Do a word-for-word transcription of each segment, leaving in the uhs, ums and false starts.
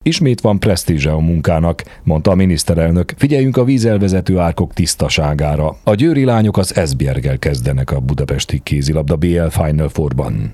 Ismét van presztízse a munkának, mondta a miniszterelnök. Figyeljünk a vízelvezető árkok tisztaságára. A győri lányok az Esbjerggel kezdenek a budapesti kézilabda bé el Final Fourban.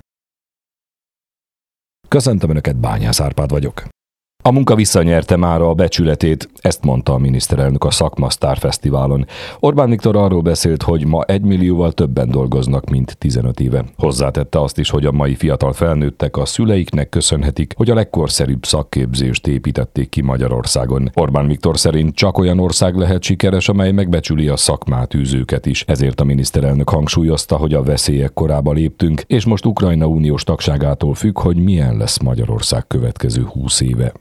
Köszöntöm Önöket, Bányász Árpád vagyok. A munka visszanyerte mára a becsületét, ezt mondta a miniszterelnök a Szakma Sztár Fesztiválon. Orbán Viktor arról beszélt, hogy ma egy millióval többen dolgoznak, mint tizenöt éve. Hozzátette azt is, hogy a mai fiatal felnőttek a szüleiknek köszönhetik, hogy a legkorszerűbb szakképzést építették ki Magyarországon. Orbán Viktor szerint csak olyan ország lehet sikeres, amely megbecsüli a szakmát űzőket is. Ezért a miniszterelnök hangsúlyozta, hogy a veszélyek korába léptünk, és most Ukrajna uniós tagságától függ, hogy milyen lesz Magyarország következő húsz éve.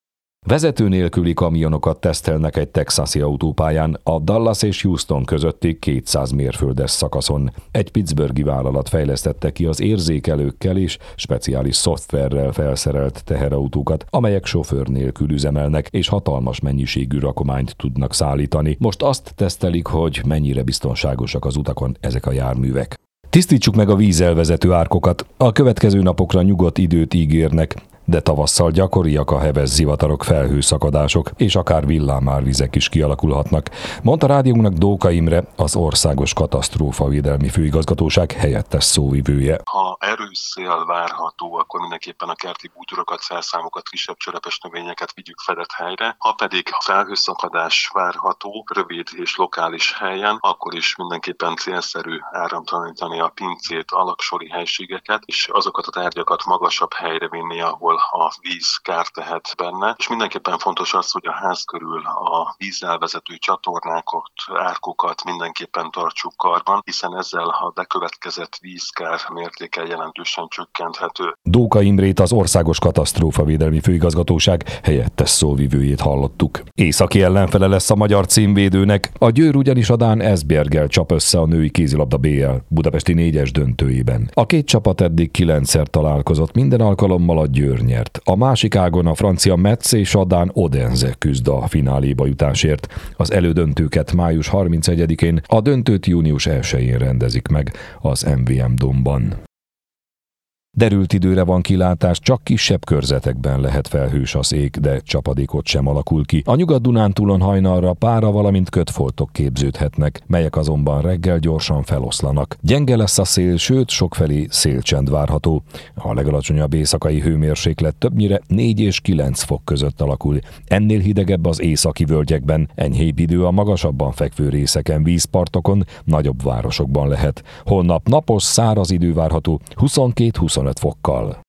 Vezető nélküli kamionokat tesztelnek egy texasi autópályán a Dallas és Houston közötti kétszáz mérföldes szakaszon. Egy pittsburghi vállalat fejlesztette ki az érzékelőkkel és speciális szoftverrel felszerelt teherautókat, amelyek sofőr nélkül üzemelnek és hatalmas mennyiségű rakományt tudnak szállítani. Most azt tesztelik, hogy mennyire biztonságosak az utakon ezek a járművek. Tisztítsuk meg a vízelvezető árkokat. A következő napokra nyugodt időt ígérnek, de tavasszal gyakoriak a heves zivatarok, felhőszakadások, és akár villámárvizek is kialakulhatnak, mondta rádiónknak Dóka Imre, az Országos Katasztrófavédelmi Főigazgatóság helyettes szóvivője. Ha erős szél várható, akkor mindenképpen a kerti bútorokat, szerszámokat, kisebb cserepes növényeket vigyük fedett helyre. Ha pedig felhőszakadás várható, rövid és lokális helyen, akkor is mindenképpen célszerű áramtalanítani a pincét, alaksori helységeket, és azokat a tárgyakat magasabb helyre vinni, ahol a víz kárt tehet benne, és mindenképpen fontos az, hogy a ház körül a vízzel vezető csatornákat, árkokat mindenképpen tartsuk karban, hiszen ezzel a bekövetkezett vízkár mértéke jelentősen csökkenthető. Dóka Imrét, az Országos Katasztrófavédelmi Főigazgatóság helyettes szóvivőjét hallottuk. Északi ellenfele lesz a magyar címvédőnek, a Győr ugyanis a dán Esbjerggel csap össze a női kézilabda bé el budapesti négyes döntőjében. A két csapat eddig kilencszer találkozott, minden alkalommal a Győr nyert. A másik ágon a francia Metz és a dán Odense küzd a fináléba jutásért. Az elődöntőket május harmincegyedikén, a döntőt június elsején rendezik meg az em vé em Domban. Derült időre van kilátás, csak kisebb körzetekben lehet felhős az ég, de csapadékot sem alakul ki. A Nyugat-Dunántúlon hajnalra pára, valamint kötfoltok képződhetnek, melyek azonban reggel gyorsan feloszlanak. Gyenge lesz a szél, sőt sokfelé szélcsend várható. A legalacsonyabb éjszakai hőmérséklet többnyire négy és kilenc fok között alakul. Ennél hidegebb az északi völgyekben, enyhébb idő a magasabban fekvő részeken, vízpartokon, nagyobb városokban lehet. Holnap napos, száraz idő várható, huszonkét-huszonöt fokkal.